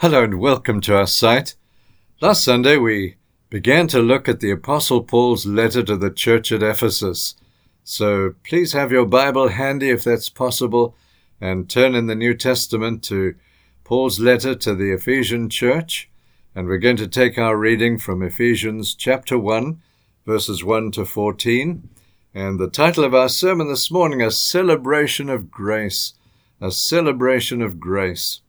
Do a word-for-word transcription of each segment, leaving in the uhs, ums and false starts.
Hello and welcome to our site. Last Sunday we began to look at the Apostle Paul's letter to the church at Ephesus. So please have your Bible handy if that's possible and turn in the New Testament to Paul's letter to the Ephesian church. And we're going to take our reading from Ephesians chapter one, verses one to fourteen. And the title of our sermon this morning, A Celebration of Grace. A Celebration of Grace.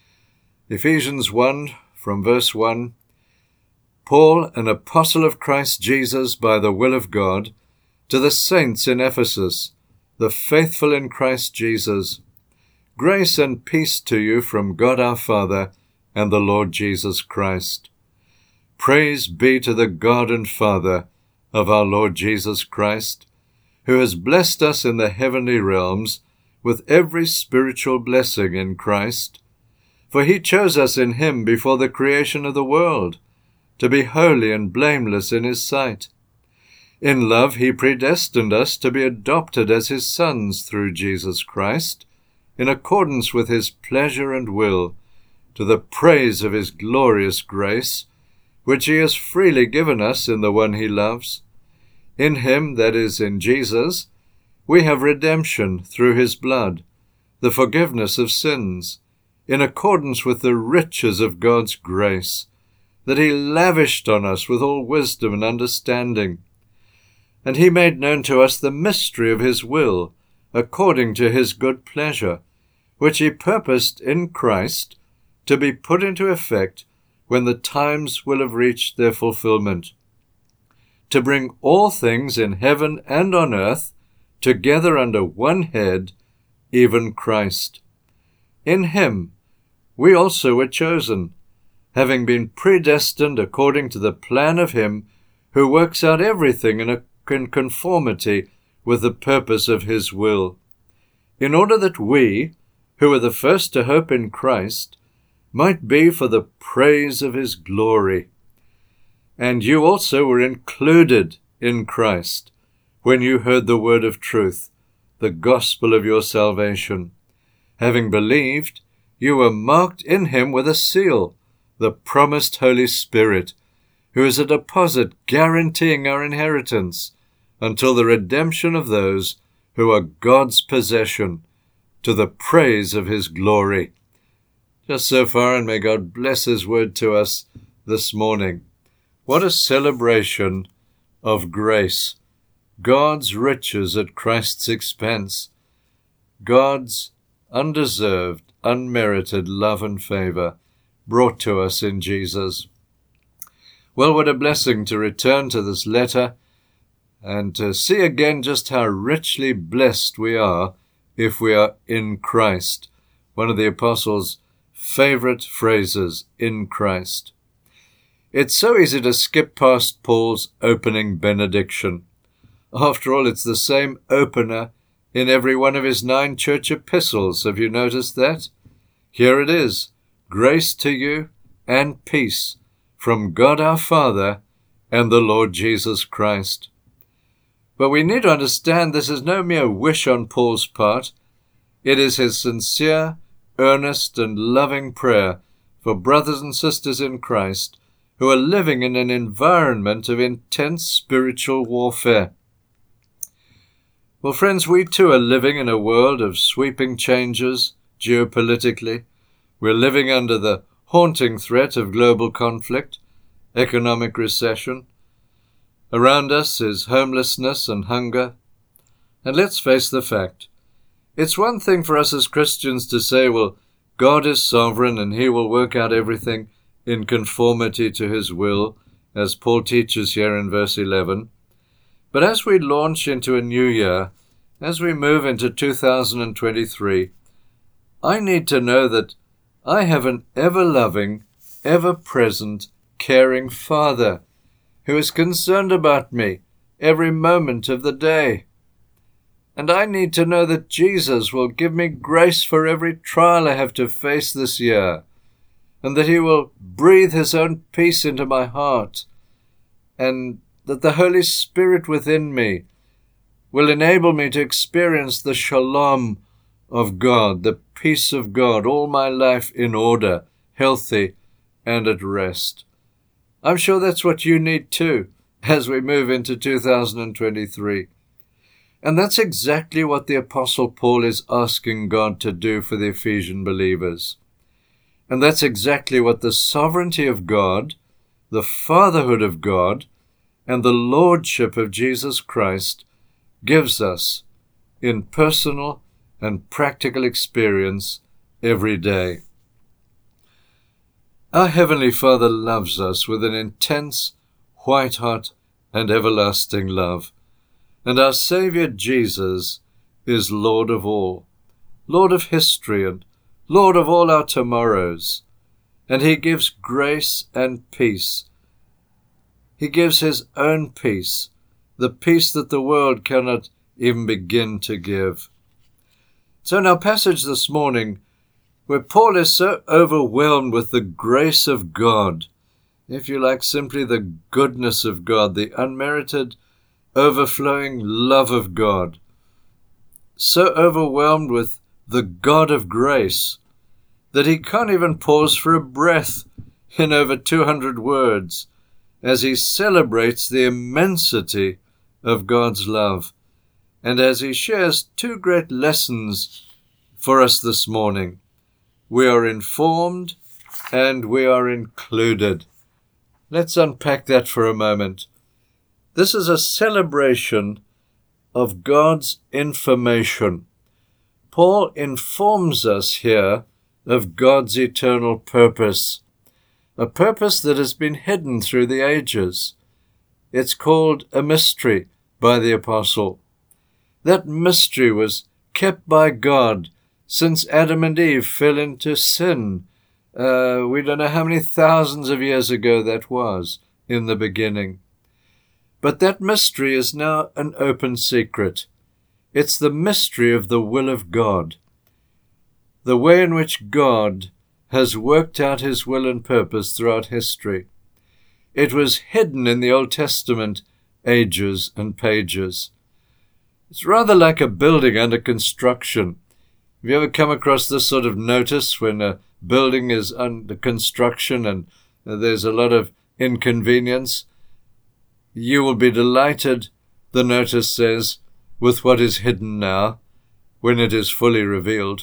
Ephesians one, from verse one, Paul, an apostle of Christ Jesus by the will of God, to the saints in Ephesus, the faithful in Christ Jesus, grace and peace to you from God our Father and the Lord Jesus Christ. Praise be to the God and Father of our Lord Jesus Christ, who has blessed us in the heavenly realms with every spiritual blessing in Christ. For he chose us in him before the creation of the world, to be holy and blameless in his sight. In love he predestined us to be adopted as his sons through Jesus Christ, in accordance with his pleasure and will, to the praise of his glorious grace, which he has freely given us in the one he loves. In him, that is, in Jesus, we have redemption through his blood, the forgiveness of sins, in accordance with the riches of God's grace, that he lavished on us with all wisdom and understanding. And he made known to us the mystery of his will, according to his good pleasure, which he purposed in Christ to be put into effect when the times will have reached their fulfillment, to bring all things in heaven and on earth together under one head, even Christ. In him we also were chosen, having been predestined according to the plan of him who works out everything in, a, in conformity with the purpose of his will, in order that we, who were the first to hope in Christ, might be for the praise of his glory. And you also were included in Christ when you heard the word of truth, the gospel of your salvation. Having believed, you were marked in him with a seal, the promised Holy Spirit, who is a deposit guaranteeing our inheritance until the redemption of those who are God's possession, to the praise of his glory. Just so far, and may God bless his word to us this morning. What a celebration of grace. God's riches at Christ's expense. God's undeserved, unmerited love and favor brought to us in Jesus. Well, what a blessing to return to this letter and to see again just how richly blessed we are if we are in Christ. One of the apostles' favorite phrases, in Christ. It's so easy to skip past Paul's opening benediction. After all, it's the same opener in every one of his nine church epistles. Have you noticed that? Here it is, grace to you and peace from God our Father and the Lord Jesus Christ. But we need to understand this is no mere wish on Paul's part. It is his sincere, earnest, and loving prayer for brothers and sisters in Christ who are living in an environment of intense spiritual warfare. Well, friends, we too are living in a world of sweeping changes geopolitically. We're living under the haunting threat of global conflict, economic recession. Around us is homelessness and hunger. And let's face the fact. It's one thing for us as Christians to say, well, God is sovereign and he will work out everything in conformity to his will, as Paul teaches here in verse eleven. But as we launch into a new year, as we move into two thousand twenty-three, I need to know that I have an ever-loving, ever-present, caring Father who is concerned about me every moment of the day. And I need to know that Jesus will give me grace for every trial I have to face this year, and that he will breathe his own peace into my heart, and that the Holy Spirit within me will enable me to experience the shalom of God, the peace of God, all my life in order, healthy, and at rest. I'm sure that's what you need too as we move into two thousand twenty-three. And that's exactly what the Apostle Paul is asking God to do for the Ephesian believers. And that's exactly what the sovereignty of God, the fatherhood of God, and the lordship of Jesus Christ gives us in personal and practical experience every day. Our Heavenly Father loves us with an intense, white-hot, and everlasting love. And our Saviour Jesus is Lord of all, Lord of history and Lord of all our tomorrows. And He gives grace and peace. He gives His own peace, the peace that the world cannot even begin to give. So in our passage this morning, where Paul is so overwhelmed with the grace of God, if you like, simply the goodness of God, the unmerited, overflowing love of God, so overwhelmed with the God of grace that he can't even pause for a breath in over two hundred words as he celebrates the immensity of God's love and as he shares two great lessons for us this morning. We are informed and we are included. Let's unpack that for a moment. This is a celebration of God's information. Paul informs us here of God's eternal purpose, a purpose that has been hidden through the ages. It's called a mystery by the apostle. That mystery was kept by God since Adam and Eve fell into sin. Uh, we don't know how many thousands of years ago that was in the beginning. But that mystery is now an open secret. It's the mystery of the will of God, the way in which God has worked out His will and purpose throughout history. It was hidden in the Old Testament ages and pages. It's rather like a building under construction. Have you ever come across this sort of notice when a building is under construction and there's a lot of inconvenience? You will be delighted, the notice says, with what is hidden now, when it is fully revealed.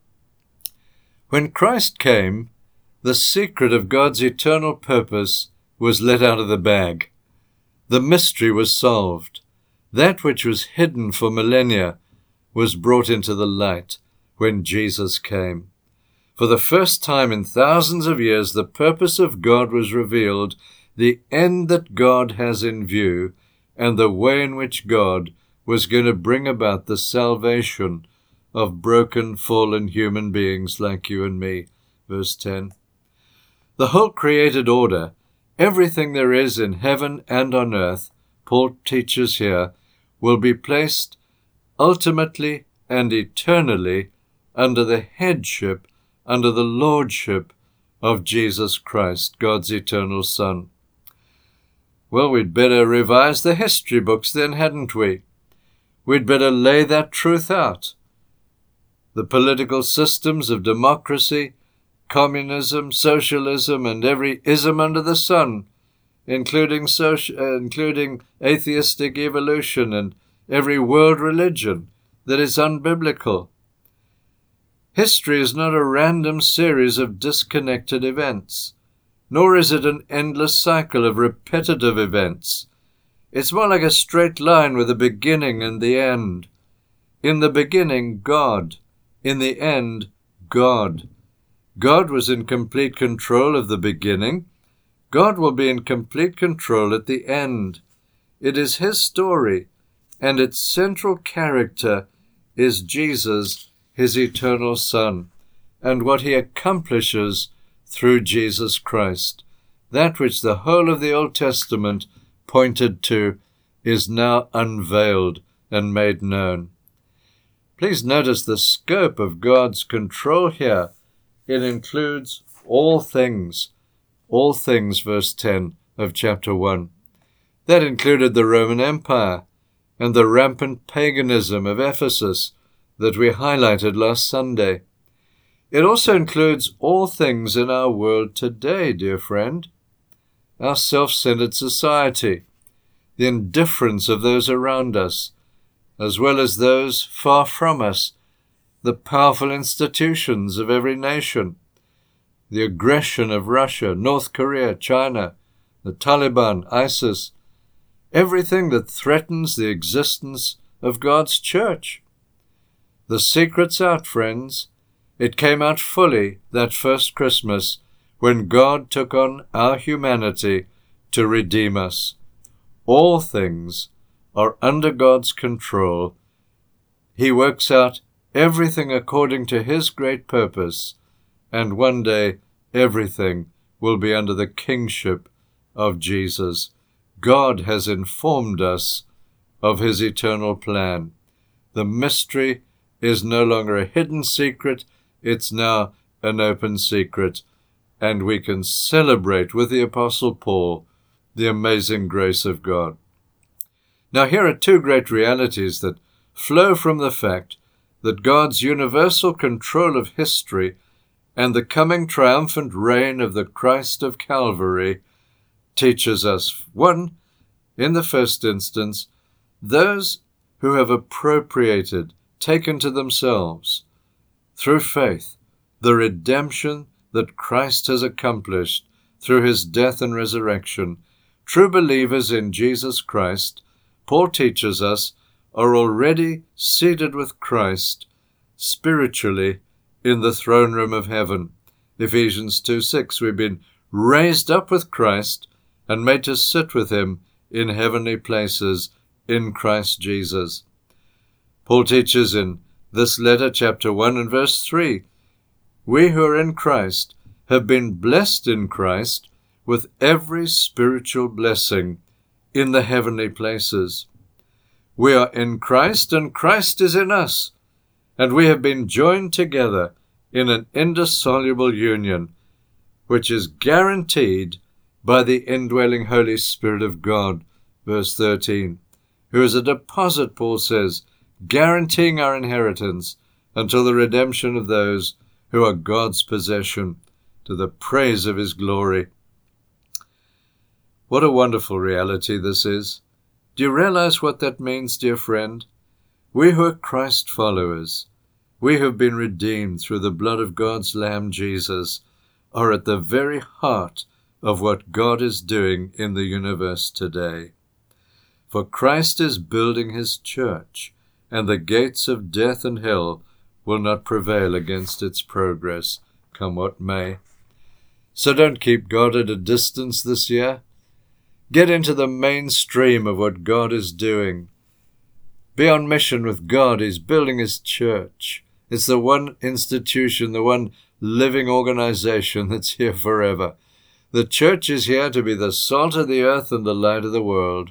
When Christ came, the secret of God's eternal purpose was let out of the bag. The mystery was solved. That which was hidden for millennia was brought into the light when Jesus came. For the first time in thousands of years, the purpose of God was revealed, the end that God has in view, and the way in which God was going to bring about the salvation of broken, fallen human beings like you and me. Verse ten. The whole created order, everything there is in heaven and on earth, Paul teaches here, will be placed ultimately and eternally under the headship, under the lordship of Jesus Christ, God's eternal Son. Well, we'd better revise the history books then, hadn't we? We'd better lay that truth out. The political systems of democracy, communism, socialism, and every ism under the sun, including social, uh, including atheistic evolution and every world religion that is unbiblical. History is not a random series of disconnected events, nor is it an endless cycle of repetitive events. It's more like a straight line with a beginning and the end. In the beginning, God. In the end, God. God was in complete control of the beginning. God will be in complete control at the end. It is His story, and its central character is Jesus, His eternal Son, and what He accomplishes through Jesus Christ. That which the whole of the Old Testament pointed to is now unveiled and made known. Please notice the scope of God's control here. It includes all things. All things, verse ten of chapter one. That included the Roman Empire and the rampant paganism of Ephesus that we highlighted last Sunday. It also includes all things in our world today, dear friend. Our self-centered society, the indifference of those around us, as well as those far from us, the powerful institutions of every nation, the aggression of Russia, North Korea, China, the Taliban, ISIS, everything that threatens the existence of God's church. The secret's out, friends. It came out fully that first Christmas when God took on our humanity to redeem us. All things are under God's control. He works out everything according to His great purpose, and one day everything will be under the kingship of Jesus. God has informed us of His eternal plan. The mystery is no longer a hidden secret, it's now an open secret, and we can celebrate with the Apostle Paul the amazing grace of God. Now here are two great realities that flow from the fact that God's universal control of history and the coming triumphant reign of the Christ of Calvary teaches us. One, in the first instance, those who have appropriated, taken to themselves, through faith, the redemption that Christ has accomplished through His death and resurrection, true believers in Jesus Christ, Paul teaches us, are already seated with Christ spiritually in the throne room of heaven. Ephesians two six, we've been raised up with Christ and made to sit with Him in heavenly places in Christ Jesus. Paul teaches in this letter, chapter one and verse three, we who are in Christ have been blessed in Christ with every spiritual blessing in the heavenly places. We are in Christ, and Christ is in us, and we have been joined together in an indissoluble union, which is guaranteed by the indwelling Holy Spirit of God, verse thirteen, who is a deposit, Paul says, guaranteeing our inheritance until the redemption of those who are God's possession, to the praise of His glory. What a wonderful reality this is. Do you realize what that means, dear friend? We who are Christ followers, we who have been redeemed through the blood of God's Lamb Jesus, are at the very heart of what God is doing in the universe today. For Christ is building His church, and the gates of death and hell will not prevail against its progress, come what may. So don't keep God at a distance this year. Get into the mainstream of what God is doing. Be on mission with God. He's building His church. It's the one institution, the one living organization that's here forever. The church is here to be the salt of the earth and the light of the world.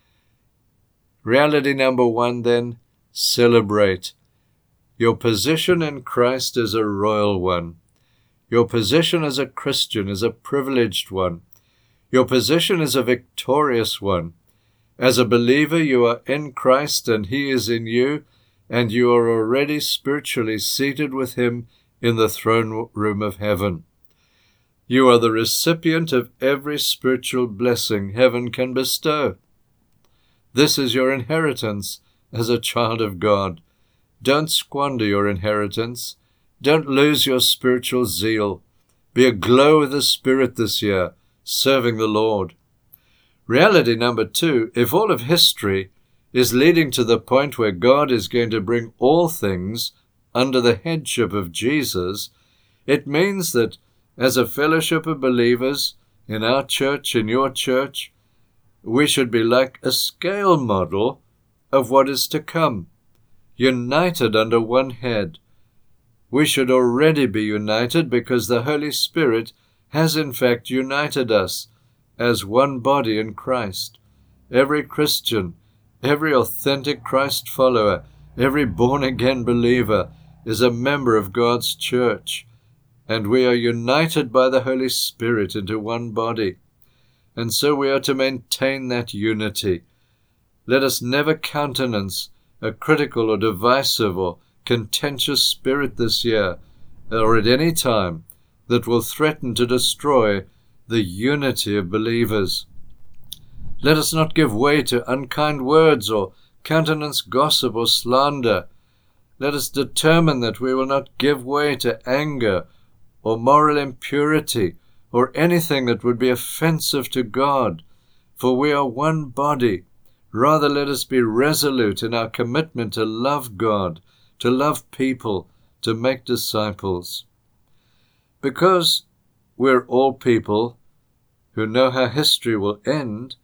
Reality number one, then, celebrate. Your position in Christ is a royal one. Your position as a Christian is a privileged one. Your position is a victorious one. As a believer, you are in Christ and He is in you, and you are already spiritually seated with Him in the throne room of heaven. You are the recipient of every spiritual blessing heaven can bestow. This is your inheritance as a child of God. Don't squander your inheritance. Don't lose your spiritual zeal. Be aglow with the Spirit this year, serving the Lord. Reality number two, if all of history is leading to the point where God is going to bring all things under the headship of Jesus, it means that as a fellowship of believers in our church, in your church, we should be like a scale model of what is to come, united under one head. We should already be united because the Holy Spirit has in fact united us as one body in Christ. Every Christian, every authentic Christ follower, every born-again believer is a member of God's church, and we are united by the Holy Spirit into one body. And so we are to maintain that unity. Let us never countenance a critical or divisive or contentious spirit this year, or at any time that will threaten to destroy the unity of believers. Let us not give way to unkind words or countenance gossip or slander. Let us determine that we will not give way to anger or moral impurity or anything that would be offensive to God, for we are one body. Rather, let us be resolute in our commitment to love God, to love people, to make disciples. Because we're all people who know how history will end,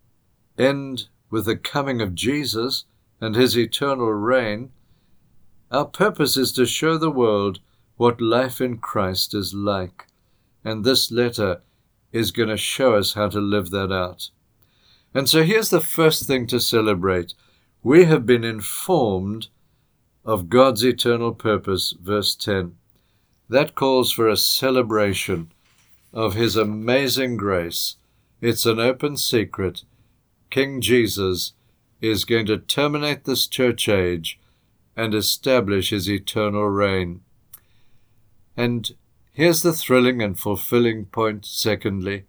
end with the coming of Jesus and his eternal reign, our purpose is to show the world what life in Christ is like. And this letter is going to show us how to live that out. And so here's the first thing to celebrate. We have been informed of God's eternal purpose, verse ten. That calls for a celebration of his amazing grace. It's an open secret. King Jesus is going to terminate this church age and establish his eternal reign. And here's the thrilling and fulfilling point, secondly.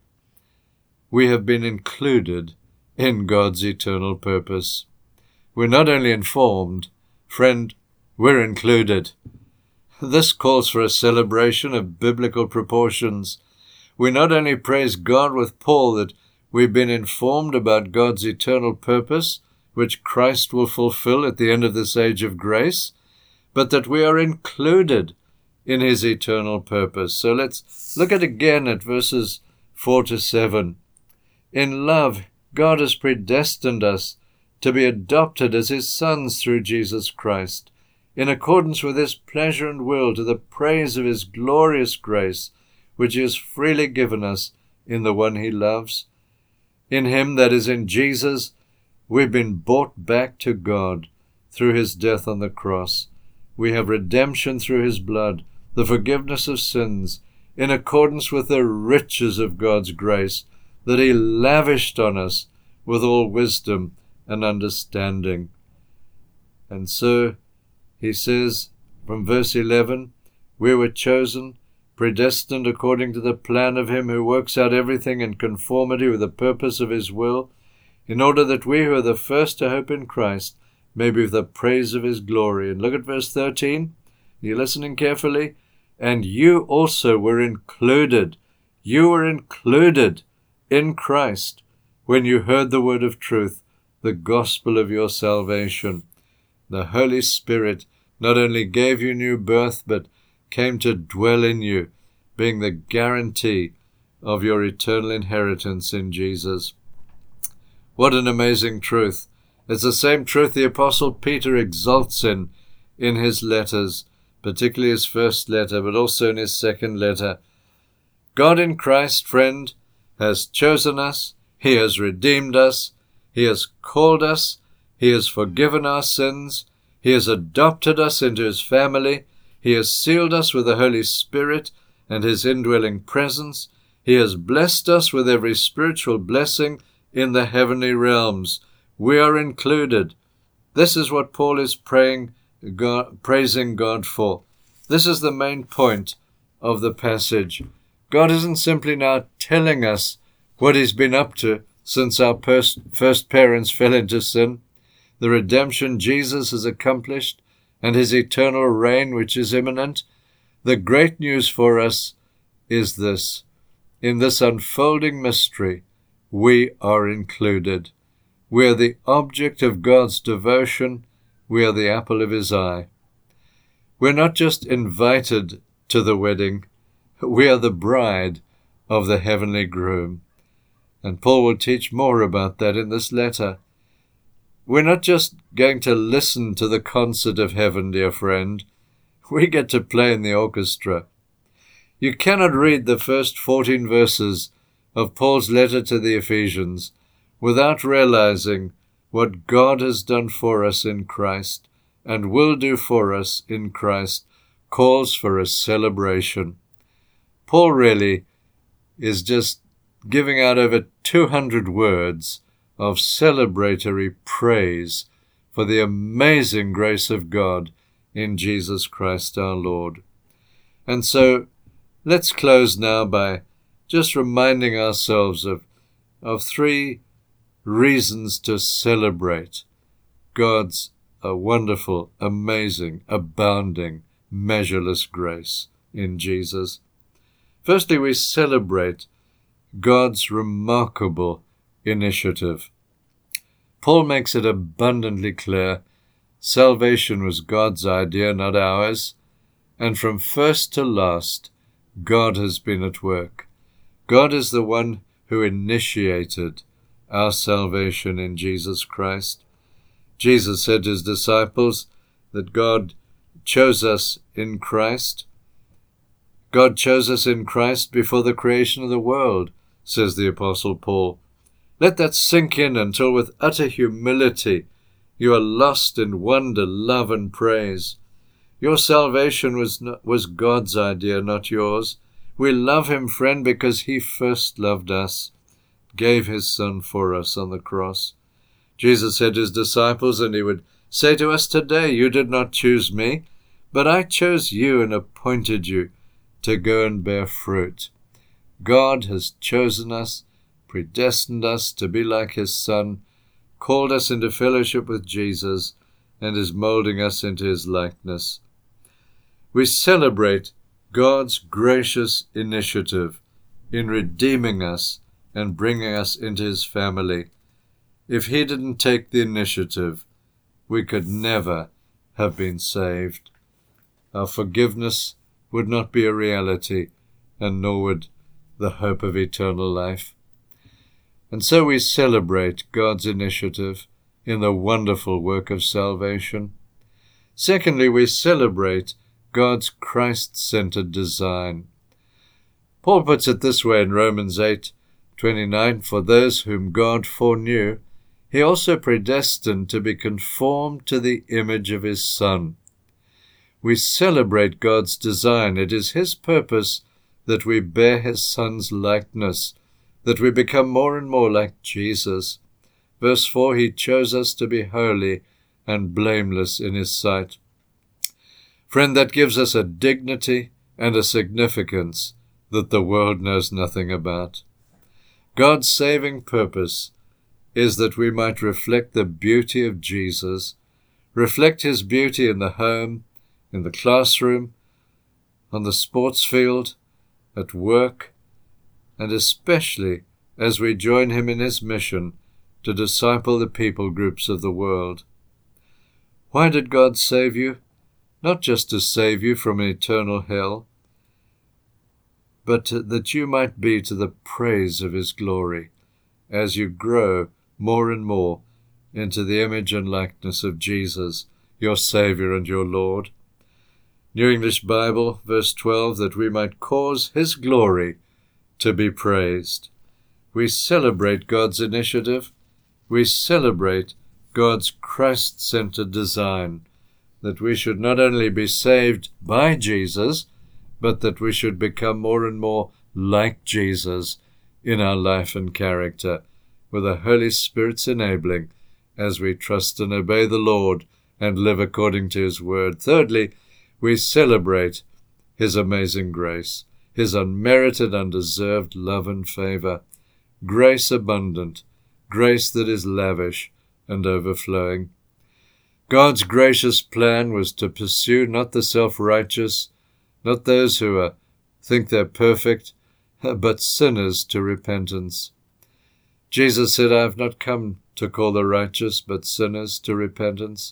We have been included in God's eternal purpose. We're not only informed, friend, we're included. This calls for a celebration of biblical proportions. We not only praise God with Paul that we've been informed about God's eternal purpose, which Christ will fulfill at the end of this age of grace, but that we are included in his eternal purpose. So let's look at again at verses four to seven. In love, God has predestined us to be adopted as his sons through Jesus Christ, in accordance with his pleasure and will, to the praise of his glorious grace, which he has freely given us in the one he loves. In him, that is, in Jesus, we've been bought back to God through his death on the cross. We have redemption through his blood, the forgiveness of sins, in accordance with the riches of God's grace that he lavished on us with all wisdom and understanding. And so he says from verse eleven, we were chosen, predestined according to the plan of him who works out everything in conformity with the purpose of his will, in order that we who are the first to hope in Christ may be of the praise of his glory. And look at verse thirteen. Are you listening carefully? And you also were included. You were included in Christ when you heard the word of truth, the gospel of your salvation. The Holy Spirit not only gave you new birth, but came to dwell in you, being the guarantee of your eternal inheritance in Jesus. What an amazing truth. It's the same truth the Apostle Peter exalts in, in his letters, particularly his first letter, but also in his second letter. God in Christ, friend, has chosen us, he has redeemed us, he has called us, he has forgiven our sins, he has adopted us into his family, he has sealed us with the Holy Spirit and his indwelling presence, he has blessed us with every spiritual blessing in the heavenly realms. We are included. This is what Paul is praying, God, praising God for. This is the main point of the passage. God isn't simply now telling us what he's been up to since our first, first parents fell into sin, the redemption Jesus has accomplished, and his eternal reign which is imminent. The great news for us is this. In this unfolding mystery, we are included. We are the object of God's devotion. We are the apple of his eye. We're not just invited to the wedding. We are the bride of the heavenly groom. And Paul will teach more about that in this letter. We're not just going to listen to the concert of heaven, dear friend. We get to play in the orchestra. You cannot read the first fourteen verses of Paul's letter to the Ephesians without realizing what God has done for us in Christ and will do for us in Christ calls for a celebration. Paul really is just giving out over two hundred words of celebratory praise for the amazing grace of God in Jesus Christ our Lord. And so let's close now by just reminding ourselves of, of three reasons to celebrate God's a wonderful, amazing, abounding, measureless grace in Jesus. Firstly, we celebrate God's remarkable initiative. Paul makes it abundantly clear salvation was God's idea, not ours, and from first to last, God has been at work. God is the one who initiated our salvation in Jesus Christ. Jesus said to his disciples that God chose us in Christ. God chose us in Christ before the creation of the world, says the Apostle Paul. Let that sink in until with utter humility you are lost in wonder, love, and praise. Your salvation was not, was God's idea, not yours. We love him, friend, because he first loved us, gave his Son for us on the cross. Jesus said to his disciples, and he would say to us today, you did not choose me, but I chose you and appointed you to go and bear fruit. God has chosen us, predestined us to be like his Son, called us into fellowship with Jesus, and is molding us into his likeness. We celebrate God's gracious initiative in redeeming us and bringing us into his family. If he didn't take the initiative, we could never have been saved. Our forgiveness would not be a reality, and nor would the hope of eternal life. And so we celebrate God's initiative in the wonderful work of salvation. Secondly, we celebrate God's Christ-centered design. Paul puts it this way in Romans eight twenty-nine, for those whom God foreknew, he also predestined to be conformed to the image of his Son. We celebrate God's design. It is his purpose that we bear his Son's likeness, that we become more and more like Jesus. Verse four, he chose us to be holy and blameless in his sight. Friend, that gives us a dignity and a significance that the world knows nothing about. God's saving purpose is that we might reflect the beauty of Jesus, reflect his beauty in the home, in the classroom, on the sports field, at work, and especially as we join him in his mission to disciple the people groups of the world. Why did God save you? Not just to save you from an eternal hell, but to, that you might be to the praise of his glory as you grow more and more into the image and likeness of Jesus, your Saviour and your Lord. New English Bible, verse twelve, that we might cause his glory to be praised. We celebrate God's initiative. We celebrate God's Christ-centered design, that we should not only be saved by Jesus, but that we should become more and more like Jesus in our life and character, with the Holy Spirit's enabling as we trust and obey the Lord and live according to his word. Thirdly, we celebrate his amazing grace, his unmerited, undeserved love and favor, grace abundant, grace that is lavish and overflowing. God's gracious plan was to pursue not the self-righteous, not those who are, think they're perfect, but sinners to repentance. Jesus said, I have not come to call the righteous, but sinners to repentance.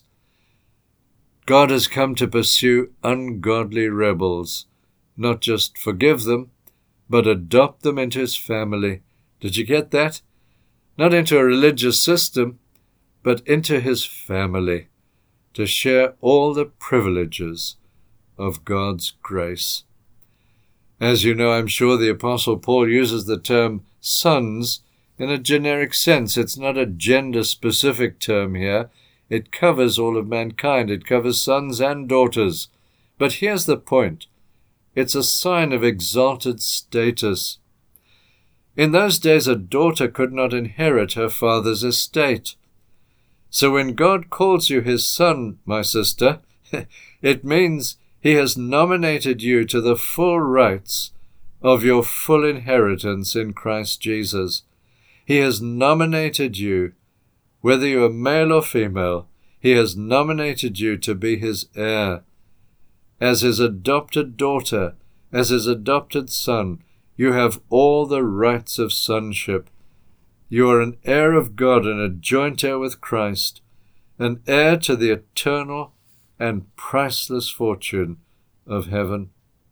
God has come to pursue ungodly rebels, not just forgive them, but adopt them into his family. Did you get that? Not into a religious system, but into his family, to share all the privileges of God's grace. As you know, I'm sure the Apostle Paul uses the term sons in a generic sense. It's not a gender-specific term here. It covers all of mankind. It covers sons and daughters. But here's the point. It's a sign of exalted status. In those days, a daughter could not inherit her father's estate. So when God calls you his son, my sister, it means He has nominated you to the full rights of your full inheritance in Christ Jesus. He has nominated you, whether you are male or female, He has nominated you to be His heir. As His adopted daughter, as His adopted son, you have all the rights of sonship. You are an heir of God and a joint heir with Christ, an heir to the eternal and priceless fortune of heaven.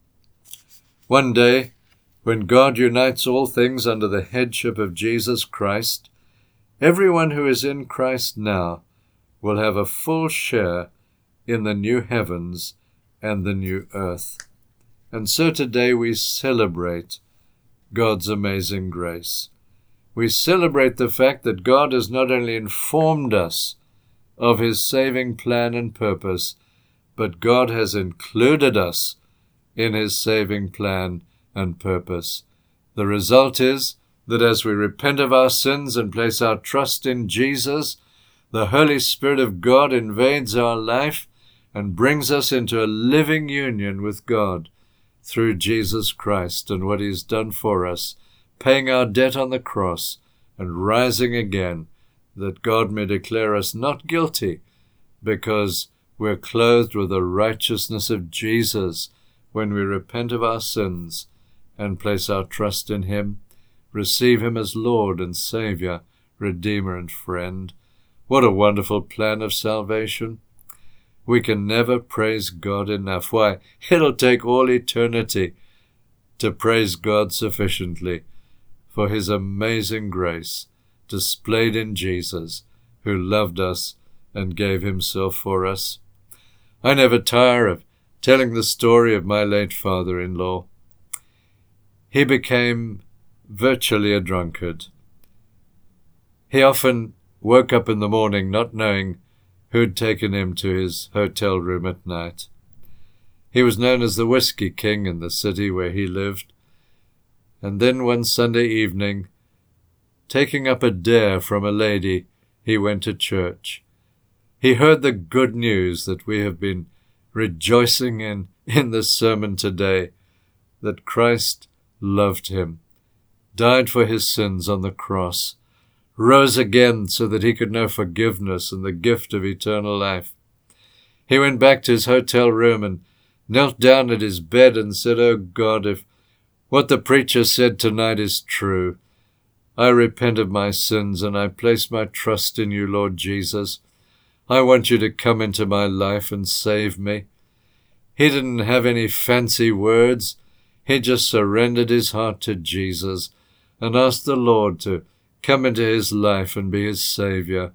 One day, when God unites all things under the headship of Jesus Christ, everyone who is in Christ now will have a full share in the new heavens and the new earth. And so today we celebrate God's amazing grace. We celebrate the fact that God has not only informed us of His saving plan and purpose, but God has included us in His saving plan and purpose. The result is that as we repent of our sins and place our trust in Jesus, the Holy Spirit of God invades our life and brings us into a living union with God through Jesus Christ and what He has done for us, paying our debt on the cross and rising again, that God may declare us not guilty, because we're clothed with the righteousness of Jesus when we repent of our sins and place our trust in Him, receive Him as Lord and Saviour, Redeemer and Friend. What a wonderful plan of salvation! We can never praise God enough. Why, it'll take all eternity to praise God sufficiently for His amazing grace displayed in Jesus, who loved us and gave Himself for us. I never tire of telling the story of my late father-in-law. He became virtually a drunkard. He often woke up in the morning not knowing who'd taken him to his hotel room at night. He was known as the Whiskey King in the city where he lived. And then one Sunday evening, taking up a dare from a lady, he went to church. He heard the good news that we have been rejoicing in in this sermon today, that Christ loved him, died for his sins on the cross, rose again so that he could know forgiveness and the gift of eternal life. He went back to his hotel room and knelt down at his bed and said, "Oh God, if what the preacher said tonight is true, I repent of my sins and I place my trust in you, Lord Jesus. I want you to come into my life and save me." He didn't have any fancy words. He just surrendered his heart to Jesus and asked the Lord to come into his life and be his Savior.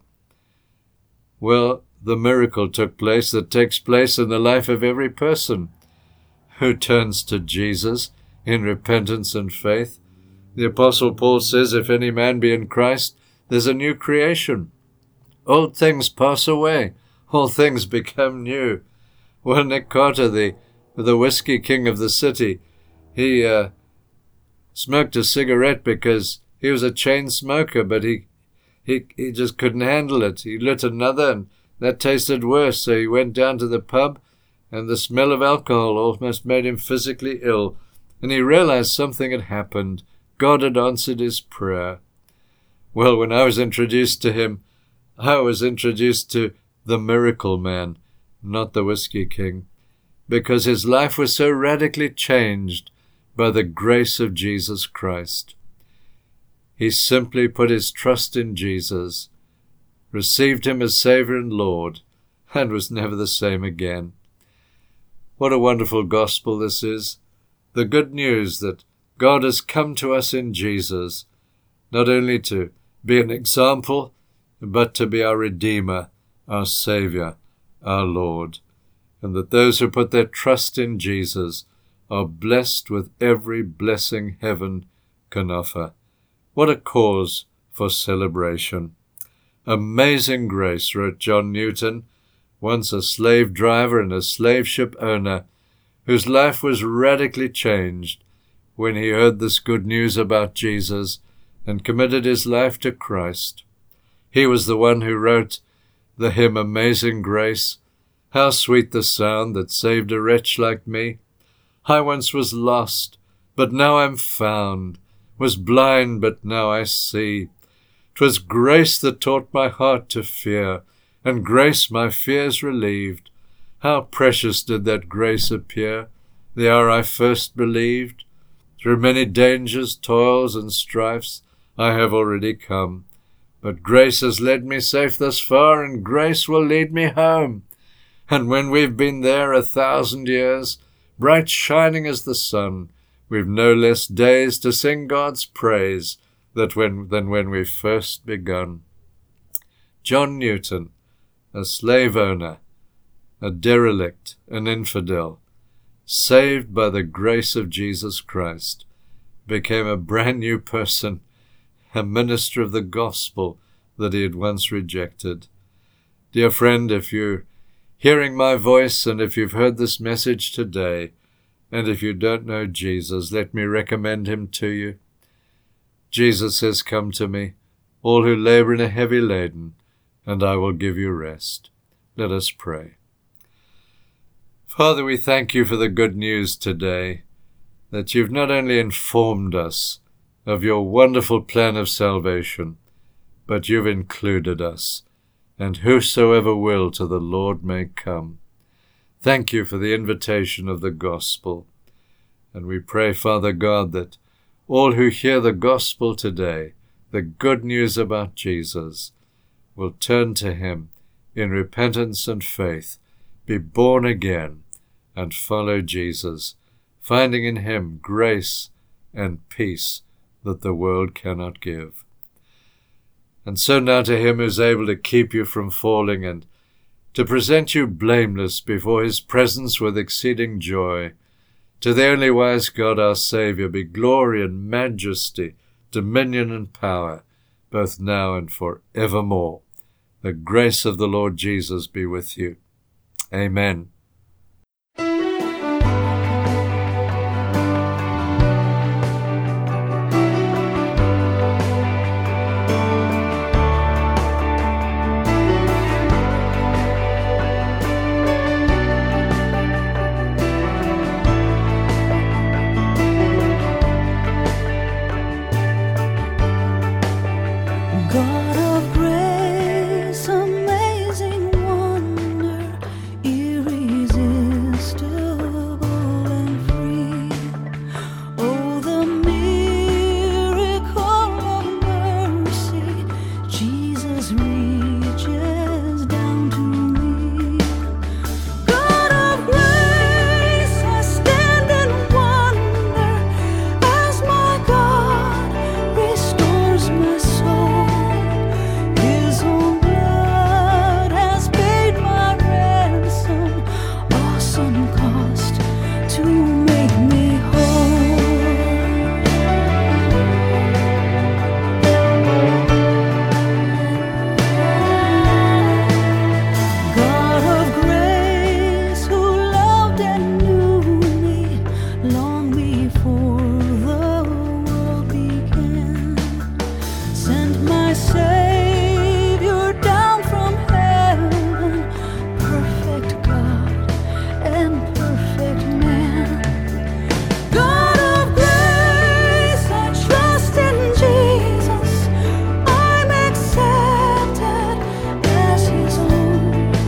Well, the miracle took place that takes place in the life of every person who turns to Jesus in repentance and faith. The Apostle Paul says, if any man be in Christ, there's a new creation. Old things pass away, all things become new. Well, Nick Carter, the, the Whiskey King of the city, he uh, smoked a cigarette because he was a chain smoker, but he, he, he just couldn't handle it. He lit another, and that tasted worse, so he went down to the pub, and the smell of alcohol almost made him physically ill, and he realized something had happened. God had answered his prayer. Well, when I was introduced to him, I was introduced to the miracle man, not the Whiskey King, because his life was so radically changed by the grace of Jesus Christ. He simply put his trust in Jesus, received him as Savior and Lord, and was never the same again. What a wonderful gospel this is, the good news that God has come to us in Jesus, not only to be an example, but to be our Redeemer, our Savior, our Lord, and that those who put their trust in Jesus are blessed with every blessing heaven can offer. What a cause for celebration. Amazing grace, wrote John Newton, once a slave driver and a slave ship owner, whose life was radically changed when he heard this good news about Jesus and committed his life to Christ. He was the one who wrote the hymn Amazing Grace, How sweet the sound that saved a wretch like me! I once was lost, but now I'm found, was blind, but now I see. 'Twas grace that taught my heart to fear, and grace my fears relieved. How precious did that grace appear, the hour I first believed! Through many dangers, toils, and strifes I have already come, but grace has led me safe thus far, and grace will lead me home. And when we've been there a thousand years, bright shining as the sun, we've no less days to sing God's praise that when, than when we first begun. John Newton, a slave owner, a derelict, an infidel, saved by the grace of Jesus Christ, became a brand new person, a minister of the gospel that he had once rejected. Dear friend, if you're hearing my voice, and if you've heard this message today, and if you don't know Jesus, let me recommend him to you. Jesus says, "Come to me, all who labor and are heavy laden, and I will give you rest." Let us pray. Father, we thank you for the good news today, that you've not only informed us of your wonderful plan of salvation, but you've included us, and whosoever will to the Lord may come. Thank you for the invitation of the gospel. And we pray, Father God, that all who hear the gospel today, the good news about Jesus, will turn to him in repentance and faith, be born again, and follow Jesus, finding in him grace and peace that the world cannot give. And so now to him who is able to keep you from falling and to present you blameless before his presence with exceeding joy, to the only wise God our Saviour be glory and majesty, dominion and power, both now and for evermore. The grace of the Lord Jesus be with you. Amen. God of grace, amazing wonder, irresistible and free. Oh, the miracle of mercy, Jesus reaches down to me. God of grace, I stand in wonder as my God restores my soul. His own blood has paid my ransom, awesome cost to make me whole. God of grace, who loved and knew me long before the world began, sent my Savior down from heaven, perfect God and perfect man. God of grace, I trust in Jesus, I'm accepted as his own.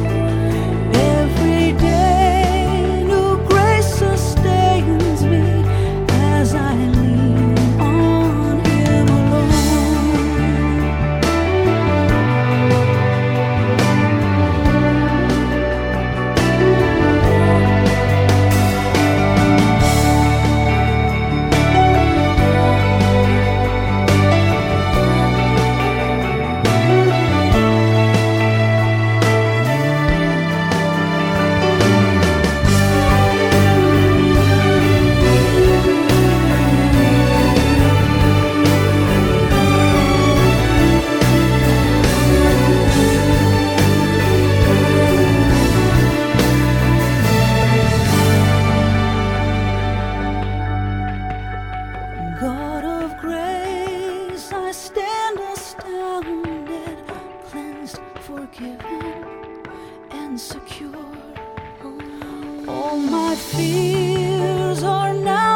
Every day new grace sustains me as I lean on him alone. God of grace, I stand astounded, cleansed, forgiven, and secure. All my fears are now